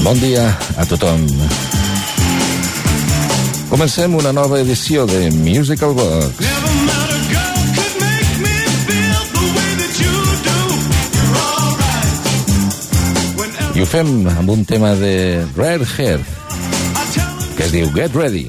Bon dia a tothom. Comencem una nova edició de Musical Box. I ho fem amb un tema de Rare Earth que es diu Get Ready.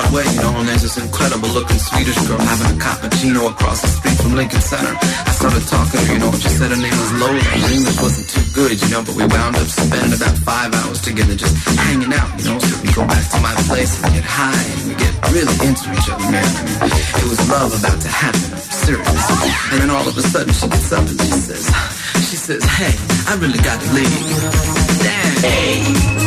way, you know, and there's this incredible looking Swedish girl having a cappuccino across the street from Lincoln Center. I started talking to her, you know, she said her name was Lola. Her English wasn't too good, you know, but we wound up spending about 5 hours together just hanging out, you know. So we go back to my place and get high and we get really into each other, man. I mean, it was love about to happen, I'm serious. And then all of a sudden she gets up and she says, hey, I really gotta leave. Damn. Hey.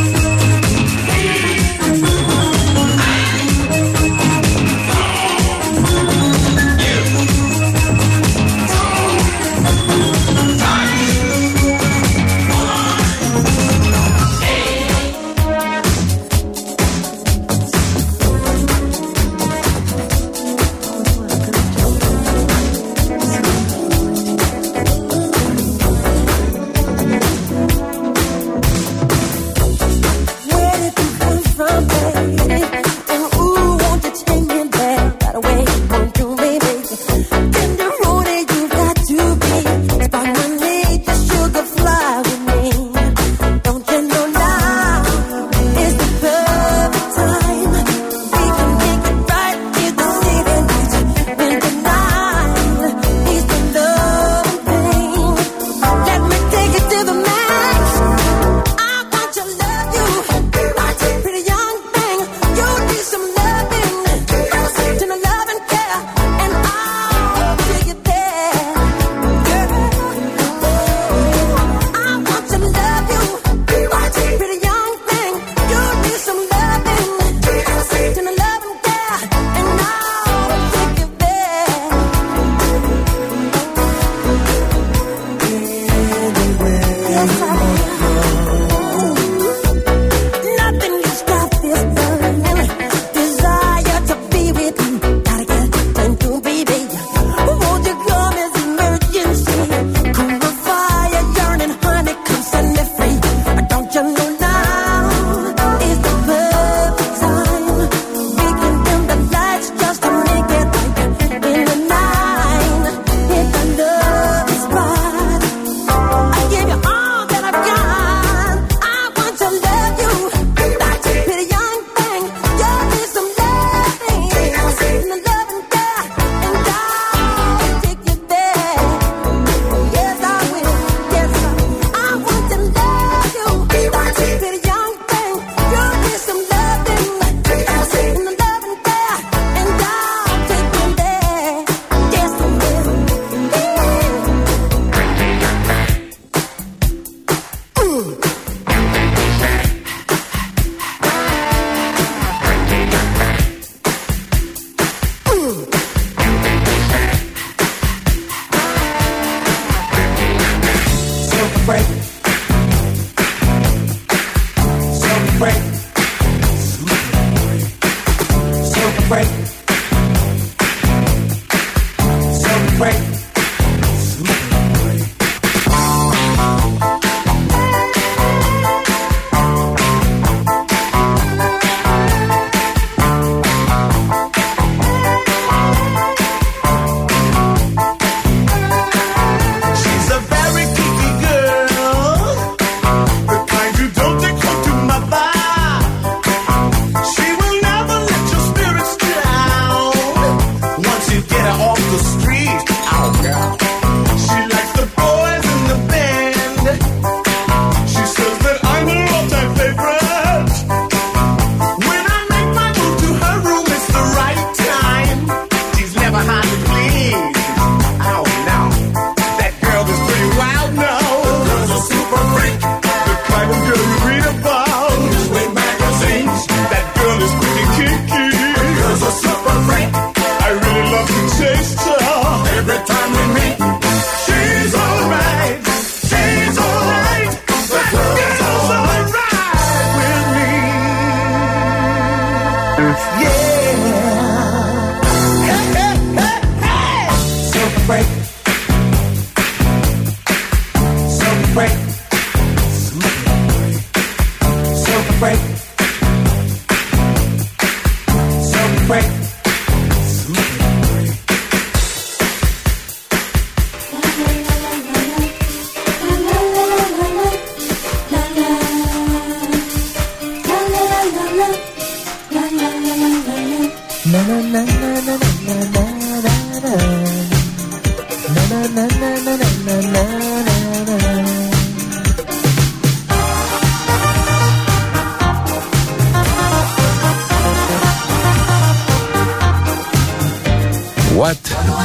I've got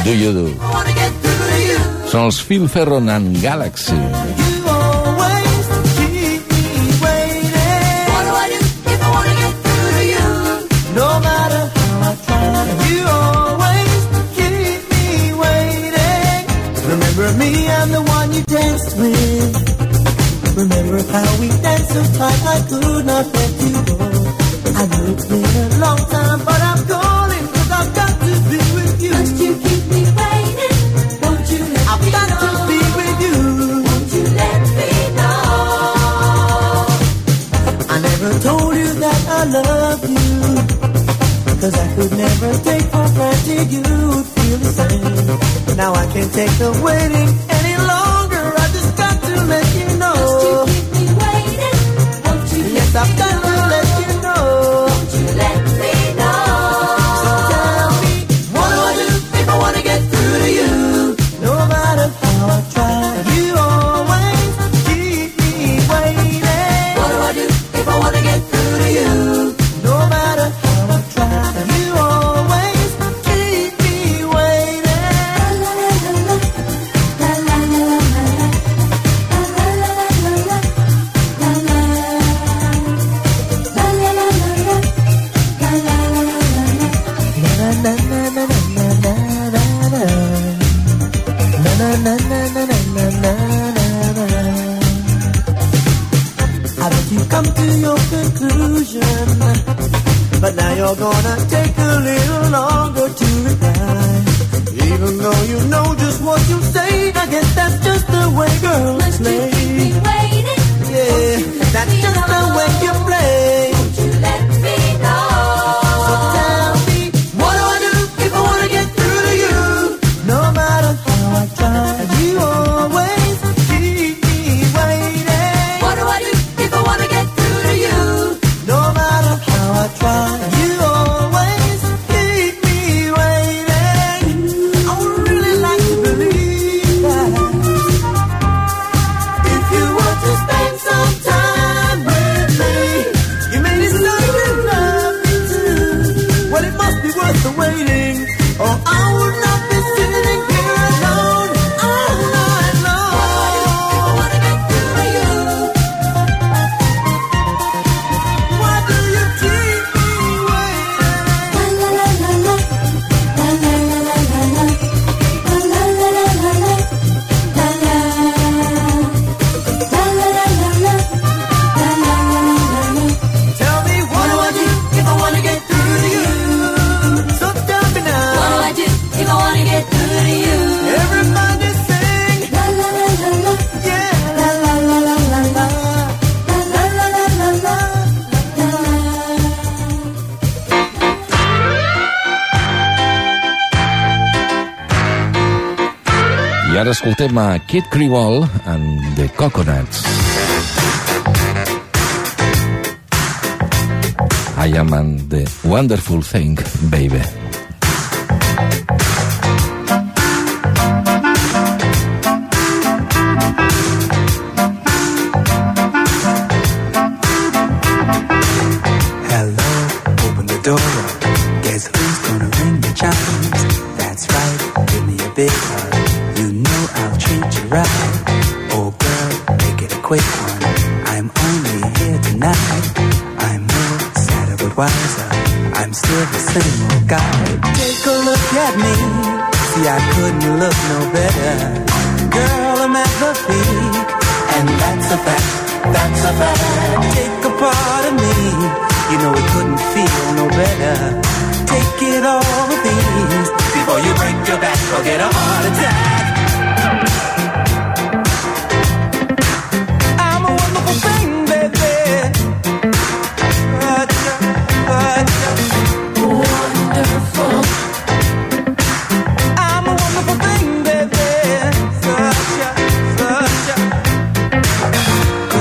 Do You Do. Són els Phil Ferron and Galaxy. Remember me, I'm the one you danced with. Remember how we danced so tight I could not let you go. I know it's been a long time, but I'm calling 'cause I've got to be with you. Must you keep me waiting? Won't you let I've me got know? to be with you. Won't you let me know? I never told you that I love you, 'cause I could never take for granted you'd feel the same. Now I can't take the waiting any longer. I just got to let you know. Must you keep me waiting? Won't you Yes, let I've me got know? to let you know. Won't you let me know? So tell me, what do I do if I want to get through to you? No matter how I try, you always keep me waiting. What do I do if I want to get through to you? No matter how I try, you always keep me waiting. La la la la la la la la la la la la la la I bet you come to your conclusion, but now you're gonna take a little longer to reply. Even though you know just what you say, I guess that's just the way girls Must you play. keep me waiting? Yeah, that's just the way you play. Won't you let me know? So tell me, what do I do if I wanna get through to you? No matter how I try, you always keep me waiting. What do I do if I want to get through to you? No matter how I try, you always keep me waiting. I would really like to believe that if you were to spend some time with me, you may decide to love me too. Well, it must be worth the waiting, or I would not be sitting here alone all night long. If I want to get through to you, Why do you keep me waiting? la la la la la la la la la la la la la la la Tell me, what do I do if I want to get through to you? So tell me now. What do I do if I want to get through to you? Everybody sing, La la la la la yeah, la la la la la la la la la la la. I ara escoltem a Kid Creole and the Coconuts. I am the wonderful thing, baby. Hello, open the door up. Guess who's gonna ring the chimes? That's right, give me a big hug. You know I'll treat you right. Oh girl, make it a quick one. I'm only here tonight. I'm no sadder but wiser. I'm still the same old guy. Take a look at me. See, I couldn't look no better. Girl, I'm at the peak. And that's a fact, that's a fact. Take a part of me. You know it couldn't feel no better. Take it all with ease before you break your back or get a heart attack. I'm a wonderful thing, baby. Wonderful. I'm a wonderful thing, baby.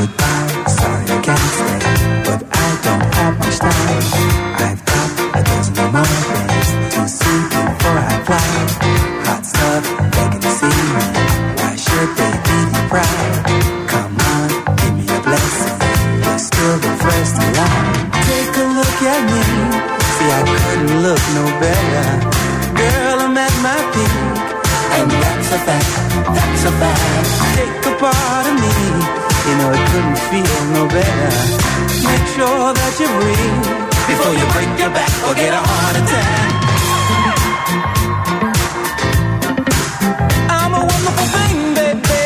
couldn't feel no better. Make sure that you breathe before you break your back or get a heart attack. I'm a wonderful thing, baby.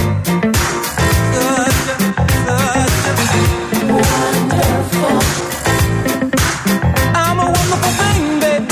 Wonderful. I'm a wonderful thing, baby.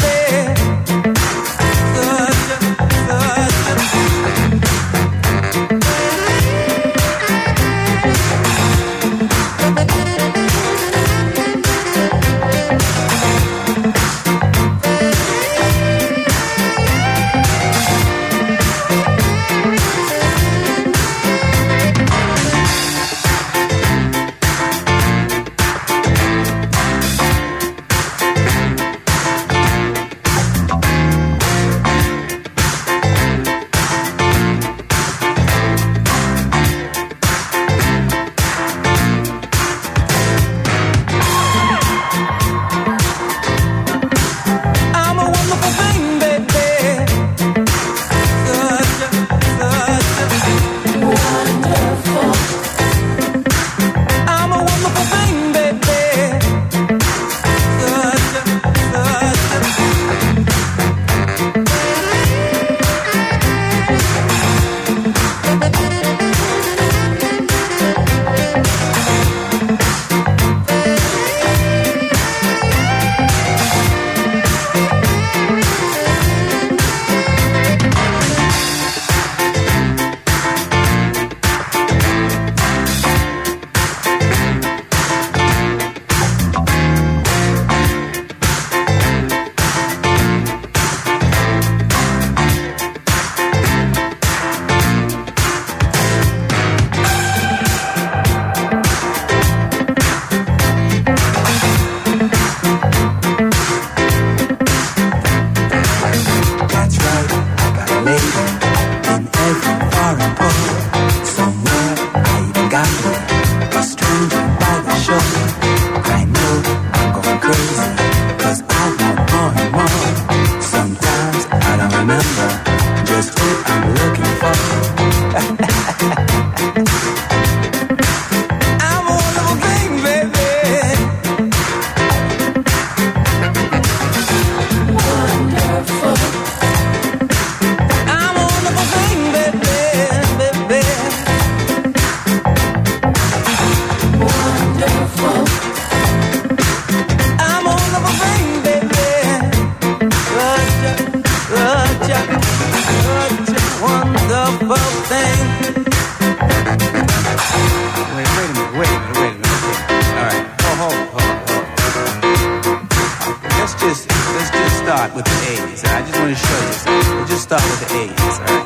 Start with the A's. I just want to show you something. We'll just start with the A's, all right?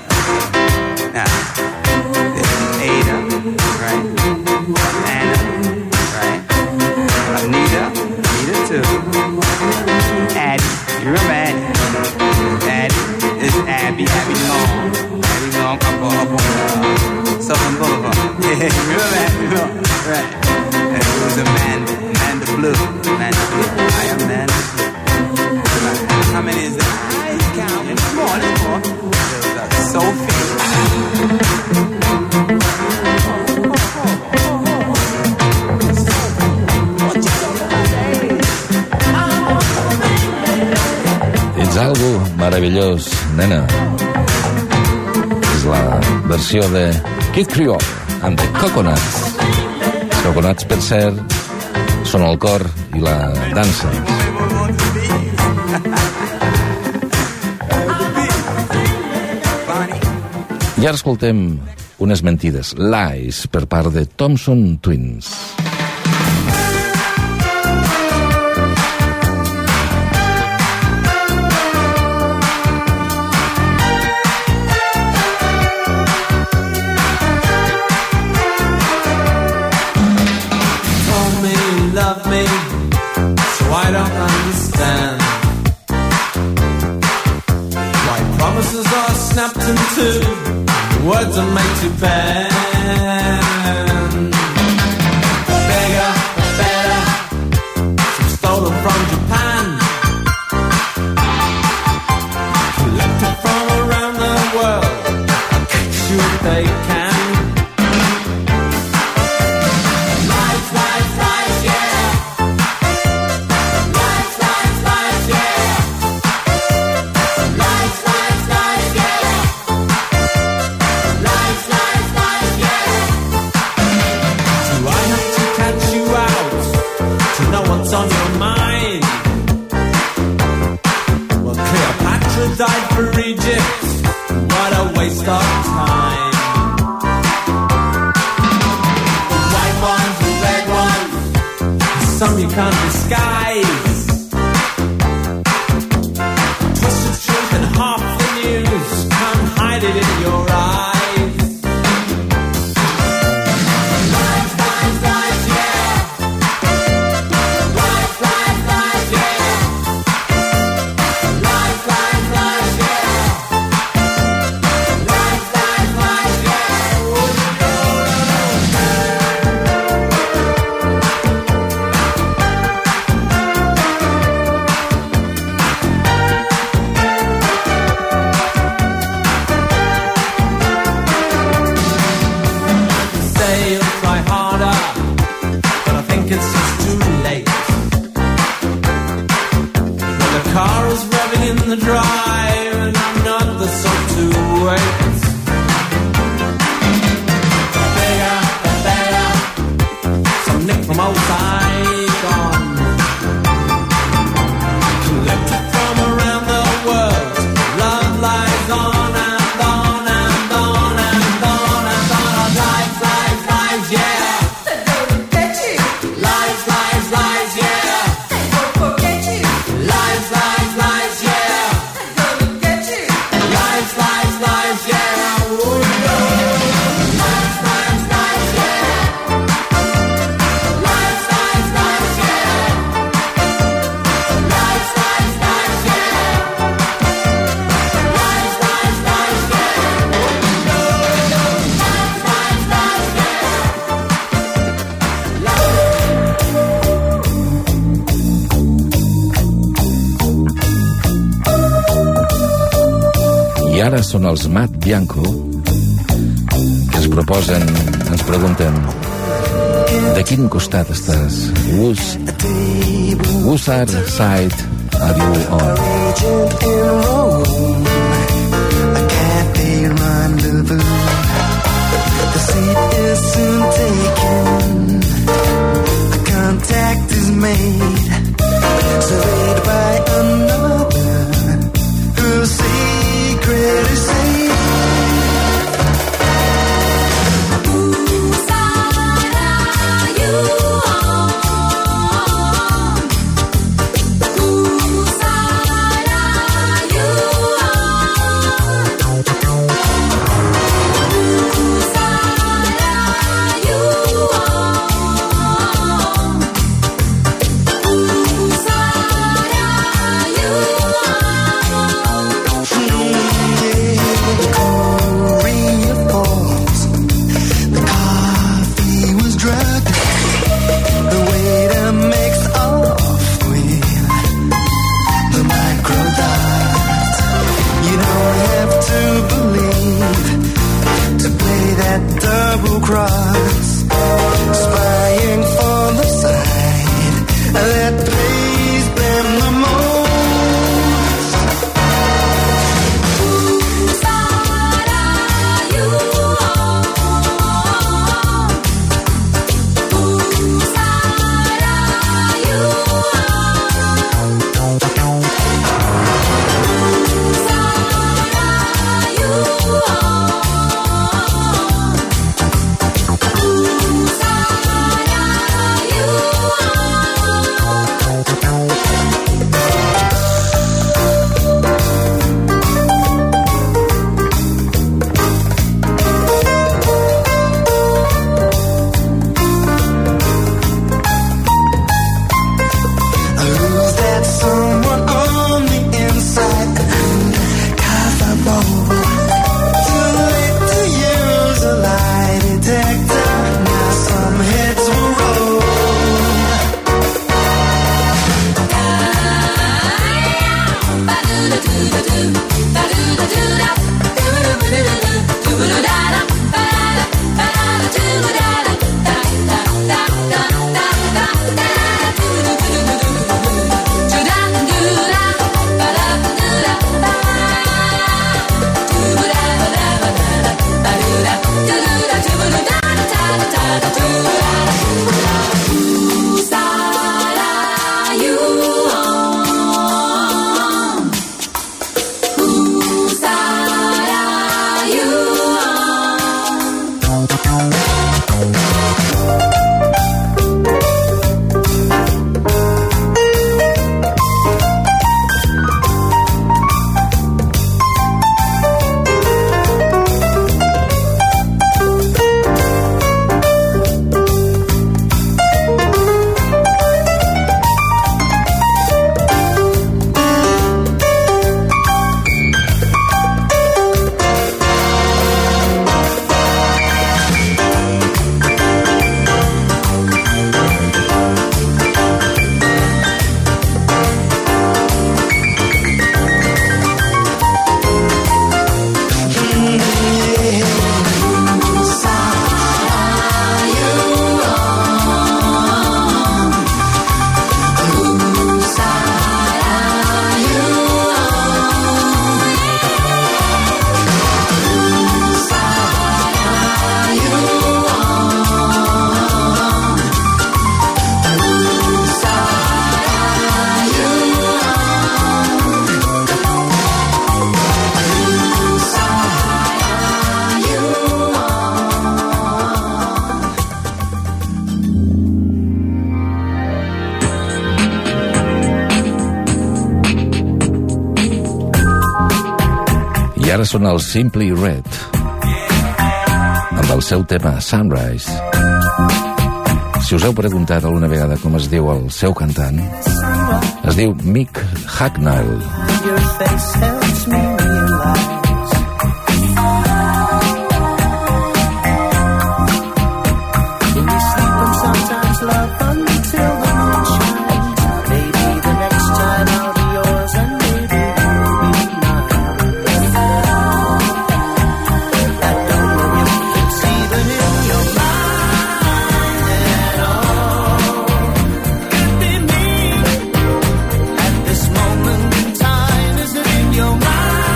Now, this is Ada, right? Anna, right? Anita too. Addie, you remember Addie? Addie is Abby Long. Abby Long up on Southern Boulevard. Yeah, you remember Abby Long? Right. And it was Amanda Blue. Amanda Blue. I am Amanda Blue. How many is that? I count. There's more. There's Sophie. Ets algo meravellós, nena. És la versió de Kid Creole amb The Coconuts. Els Coconuts, per cert, són el cor i la dansa. I ara escoltem unes mentides, lies, per part de Thompson Twins. Told me you love me, so I don't understand why promises are snapped in two. Words are made to bend. Bigger, better, some stolen from Japan, collected from around the world, catch you if they can. some you can't disguise. Twisted truth and half the news, can't hide it in your eyes. Lies, lies, lies, yeah. Lies, lies, lies, yeah. Lies, lies, lies, yeah. Lies, lies, lies, yeah. Say you'll try harder, but I think it's just too late. When the car is revving in the drive and I'm not the sort to wait. The bigger, the better, some nick from old Saigon, collected from around the world. Love lies on and on and on and on and on. Lies, lies, lies, yeah. Lies, lies, lies, yeah. Lies, lies, lies, yeah. Lies, lies, lies, yeah. Oh, no. Lies, lies, lies, yeah. Lies, lies, lies, yeah. Lies, lies, lies, yeah. Lies, lies, lies, yeah. Oh, no. Lies, lies, lies, I ara són els Mat Bianco que ens pregunten de quin costat estàs? Whose side are you on? Agent in Rome, a cafe rendezvous. The seat is soon taken. A contact is made, surveyed by another whose secret is safe. Whose side are you on? Whose side are you on? Whose side are you on? Ara són els Simply Red, amb el seu tema Sunrise. Si us heu preguntat alguna vegada com es diu el seu cantant, es diu Mick Hucknall. Your face helps me realize when we sleep and sometimes love until the moon shines. Maybe the next time I'll be yours and maybe you'll be mine. I don't know if it's even in your mind at all. Could be me at this moment in time. Is it in your mind?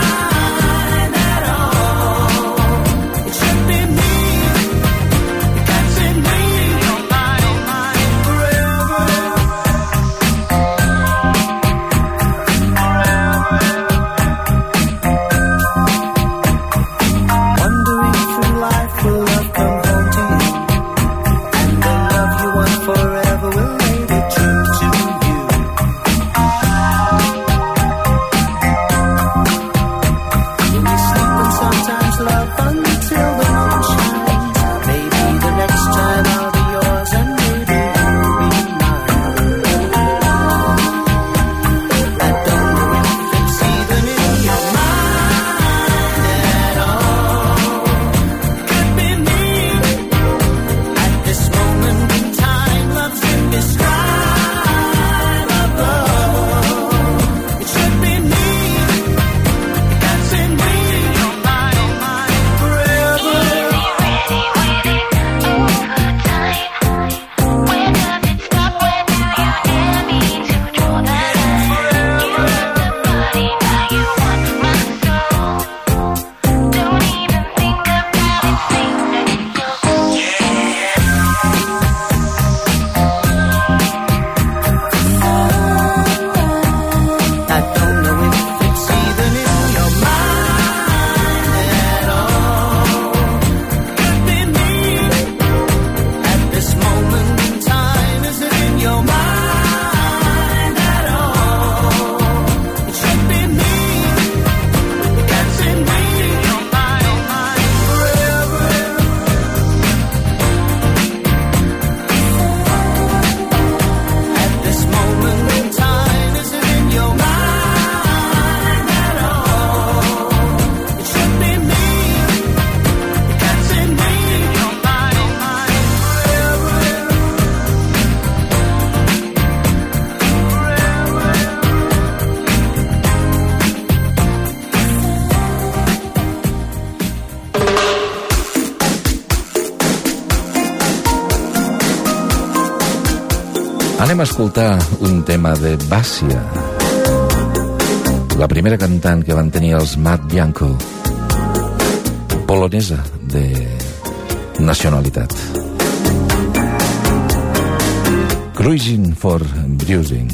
Anem a escoltar un tema de Bàssia, la primera cantant que van tenir els Mad Bianco, polonesa de nacionalitat. Cruising for Bruising.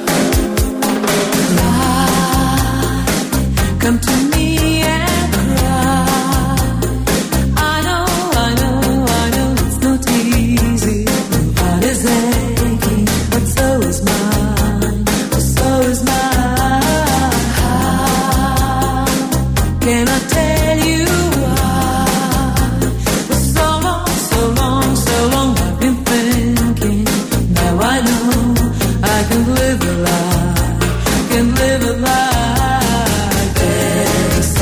Come to me and cry. I know it's not easy. Heart is aching, but so is mine. So is mine. How can I tell you why? For so long I've been thinking. Now I know I can live a lie. Can live a lie.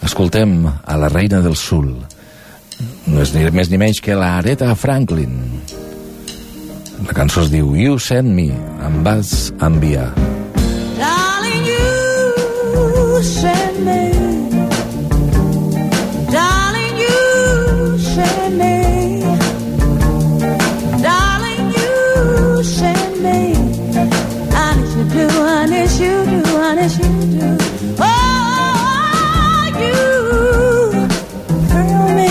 Escoltem a la reina del sul. No és ni més ni menys que la Aretha Franklin. La cançó es diu You Send Me, em vas enviar. Darling, you send me. Darling, you send me. Darling, you send me. Honest you do, honest you do, honest you do. Oh, you thrill me.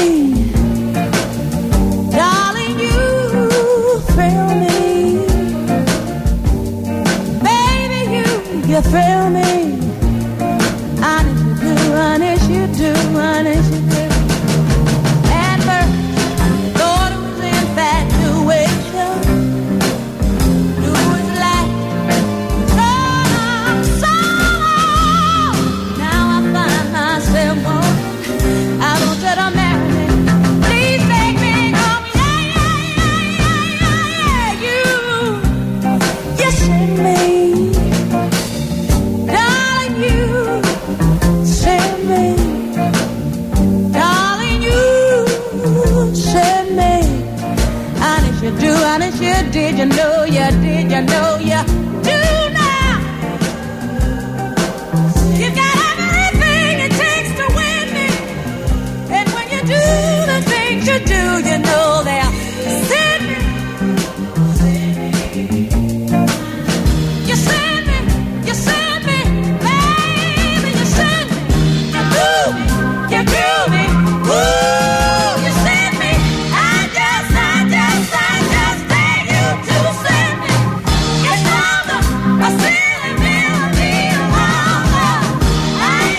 Darling, you thrill me. Baby, you thrill me. Honest you do, honest you do, honest you do. At first, thought it was infatuation. Knew it was like so long. Now I find myself wanting. I want you to marry me. Please take me home. Yeah, yeah, yeah, yeah, yeah. You send me. Darling, you send me. Darling, you send me. Honest you do, honest you did. You know you did, you know you do now. You got everything it takes to win me. And when you do the things you do, you know they'll send me. You send me, you send me, baby, you send me. You do me, ooh, you send me. I just beg you to send me. It's all a silly melody, ay,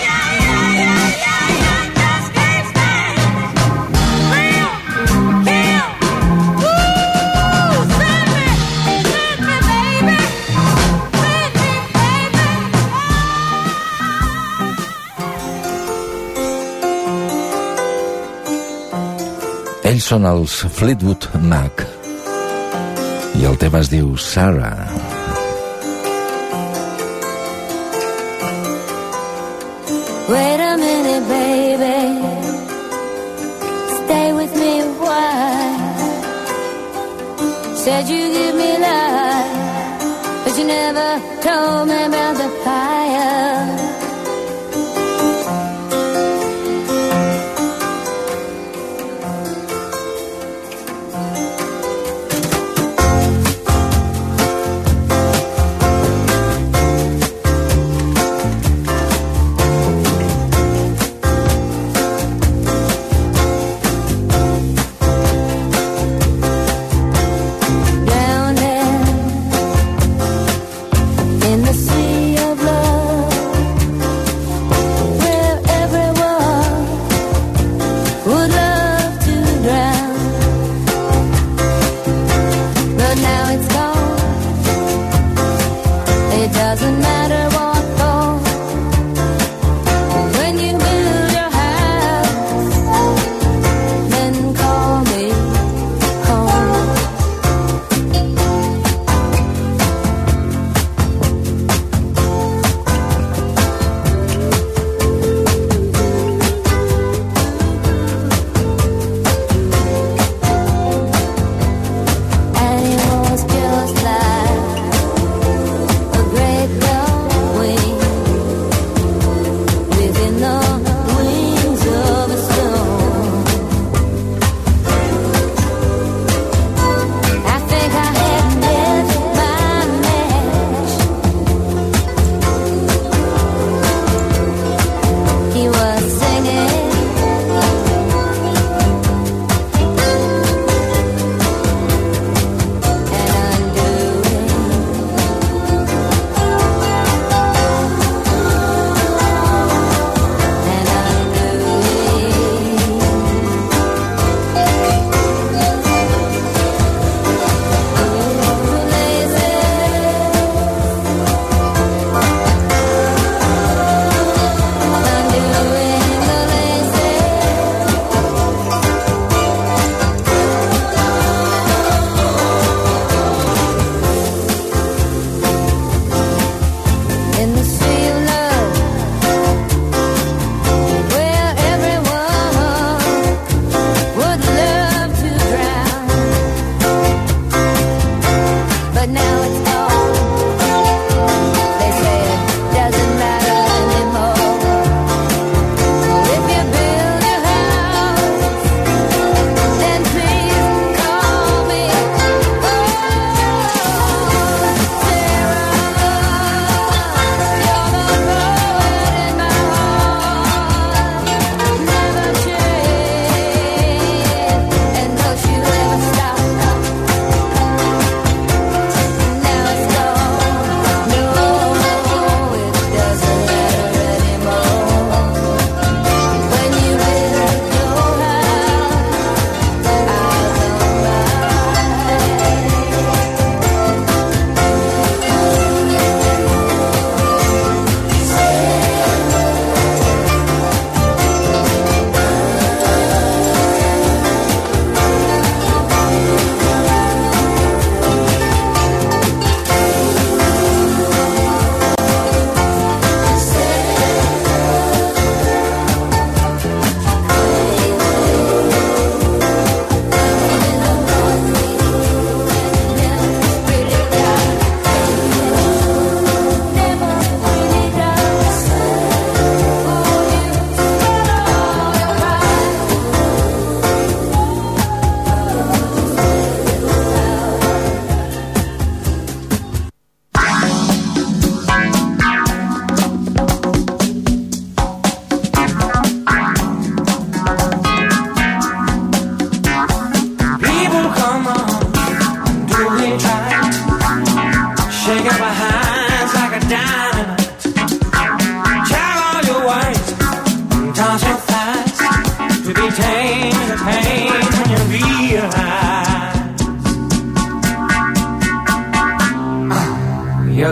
just can't stand it. Real, kill, ooh, send me, baby, send me, baby. Ells són els Fleetwood Mac i el tema es diu Sarah. Wait a minute, baby. Stay with me a while. Said you give me love, but you never told me about the fire. Down there in the sea of love.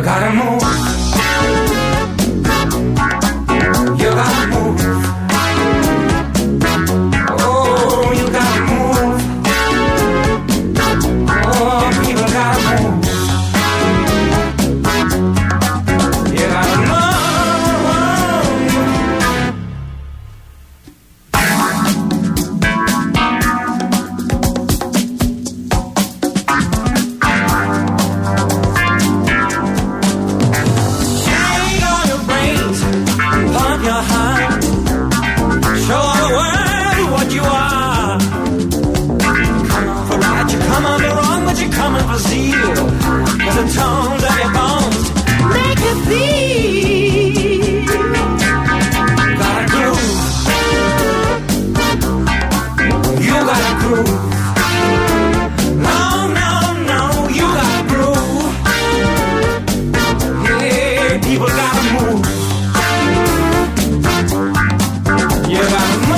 gotta move. You gotta move. Oh, you gotta move. Oh, people gotta move. You gotta move. Shake all your brains, pump your heart, show the world what you are. For right you're coming wrong, but you're coming for zeal. Cause the tones of your bones make you feel. Gotta groove. You gotta groove. No, no, no, you gotta groove. Yeah, people gotta move. You gotta move.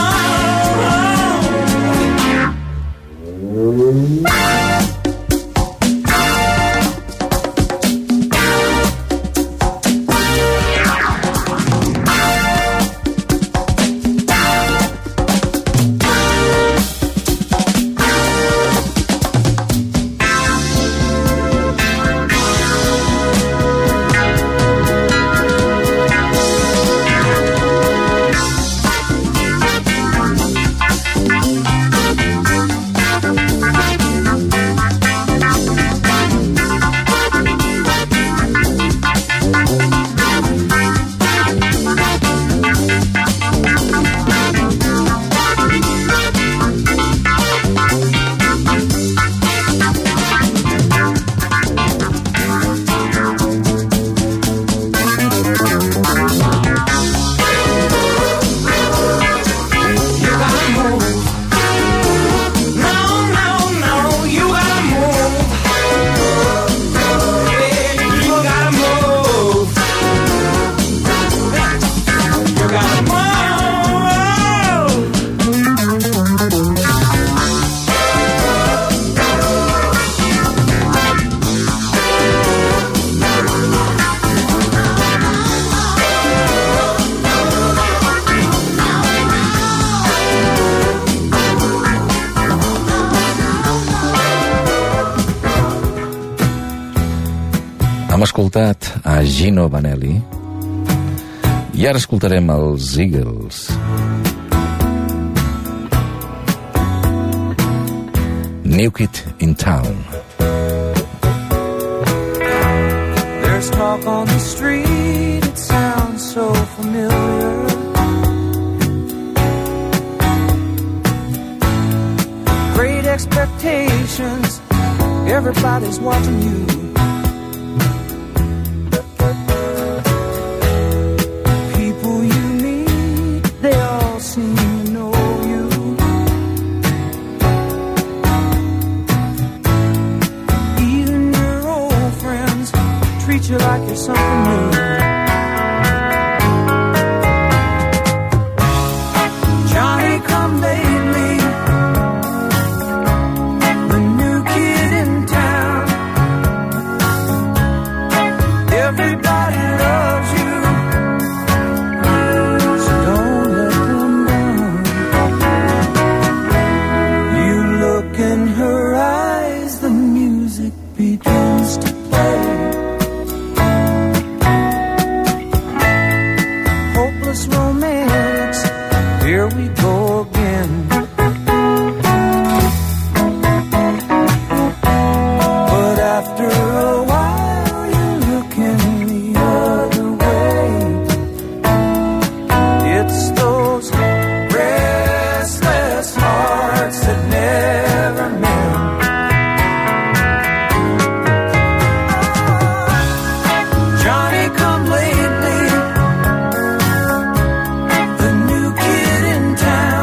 You gotta move. No, no, no, you gotta move. Yeah, you gotta move. You gotta move. Hem escoltat a Gino Vanelli i ara escoltarem els Eagles. New Kid in Town. There's talk on the street, it sounds so familiar. Great expectations, everybody's watching you. People you meet, they all seem to know you. Even your old friends treat you like you're something new. Johnny come lately, the new kid in town. Everybody loves you, so don't let them down. You look in her eyes, the music begins to play. Hopeless romantics, here we go again. But after a while, you're looking the other way. It's those restless hearts that never mend. Johnny come lately, the new kid in town.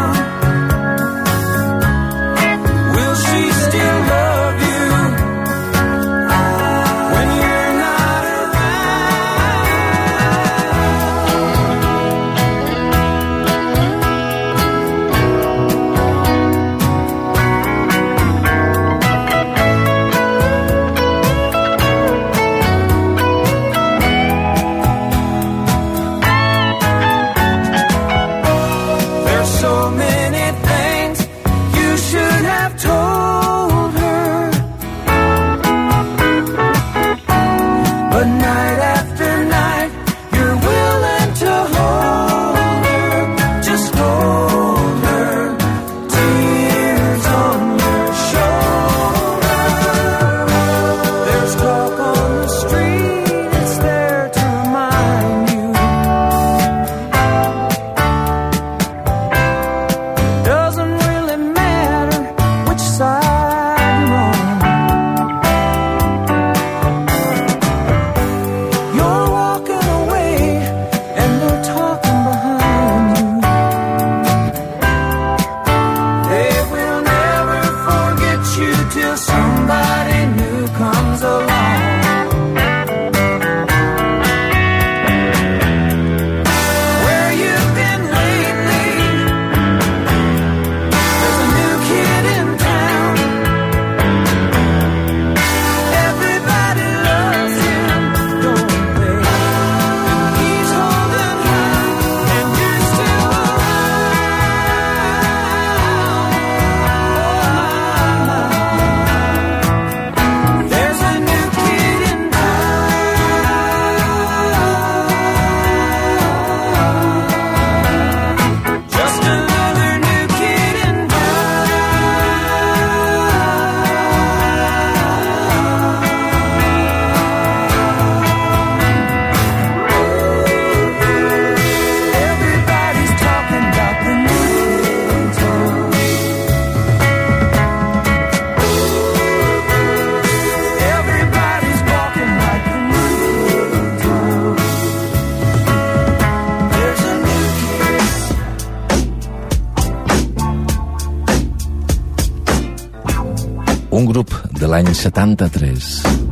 un grup de l'any 73.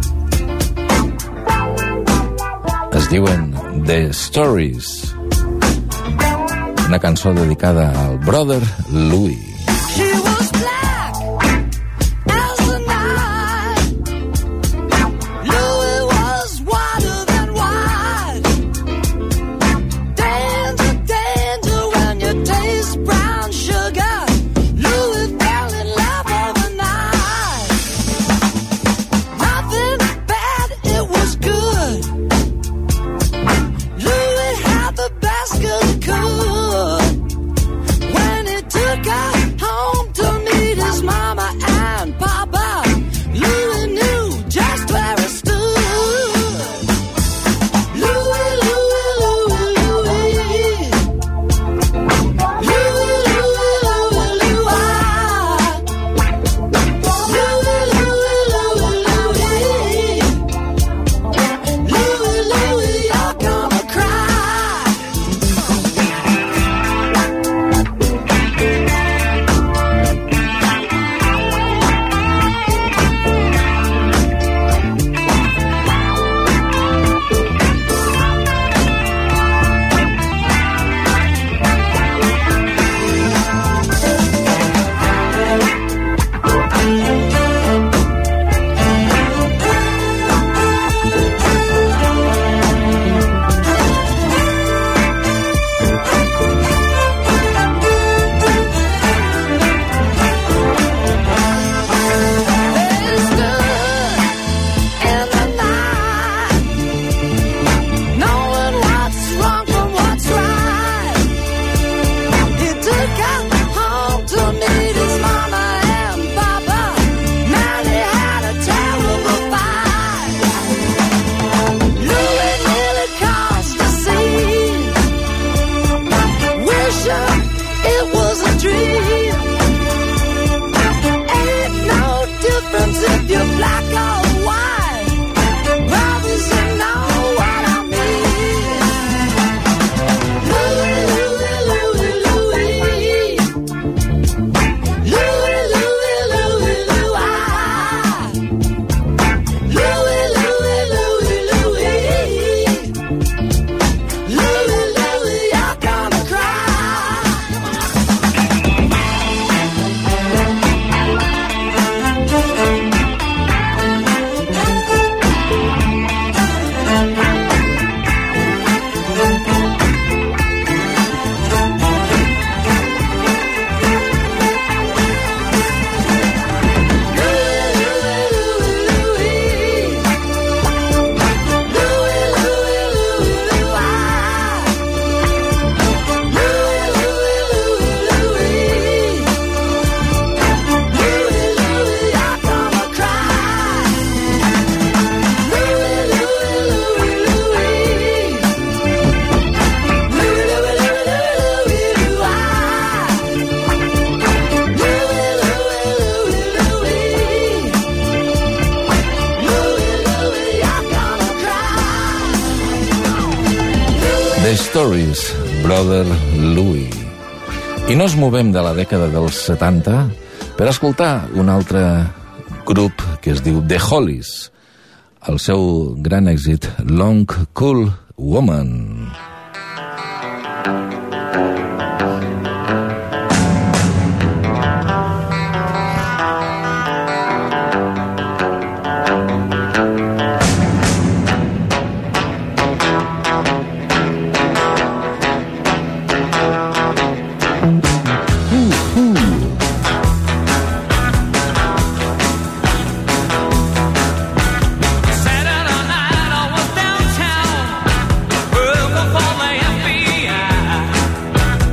Es diuen The Stories, una cançó dedicada al brother Louie. She was black as the night. Louie was whiter than white. Danger, danger when you taste brown sugar. Louie fell in love overnight. Nothing bad, it was good. Louie had the best girl he could. When he took her home to meet his mama and papa, Louie knew just where he stood. Louie, Louie, Louie, Louie. Louie, Louie, Louie, Louie. Louie, Louie, Louie, Louie. Louie, Louie, you're gonna cry. If you're black or white, brothers, you know what I mean. Louie, Louie, Louie, Louie. Louie, Louie, Louie, Louie. Louie, Louie, Louie, Louie. Louie, Louie, you're gonna cry. The Stories, brother Louie. I no ens movem de la dècada dels 70 per escoltar un altre grup que es diu The Hollies, el seu gran èxit Long Cool Woman. Saturday night I was downtown, working for the FBI.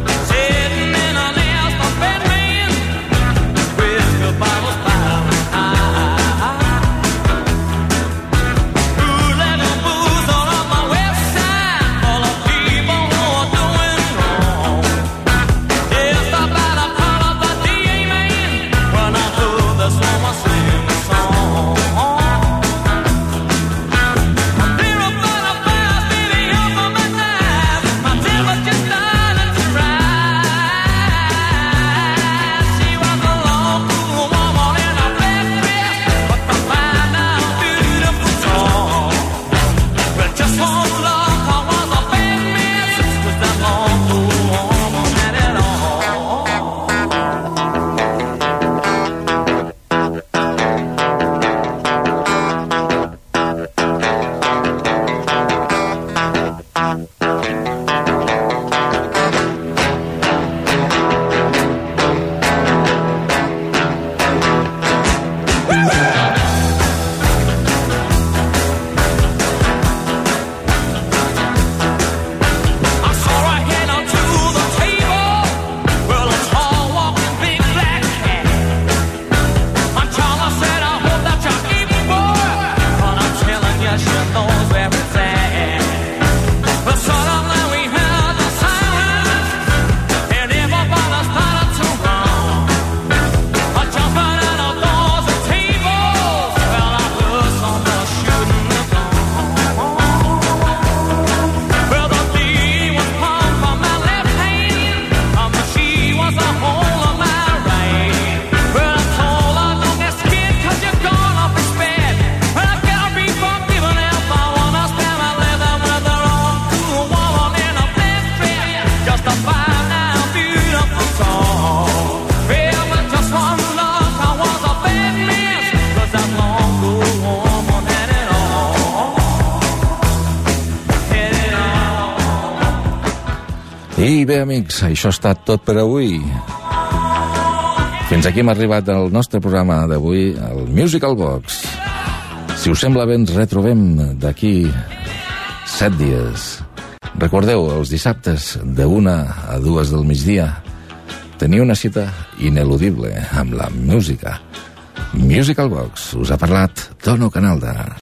I bé, amics, això ha estat tot per avui. Fins aquí hem arribat al nostre programa d'avui, el Musical Box. Si us sembla bé, ens retrobem d'aquí 7 dies. Recordeu, els dissabtes de 1 a 2 del migdia teniu una cita ineludible amb la música. Musical Box. Us ha parlat Tono Canalda.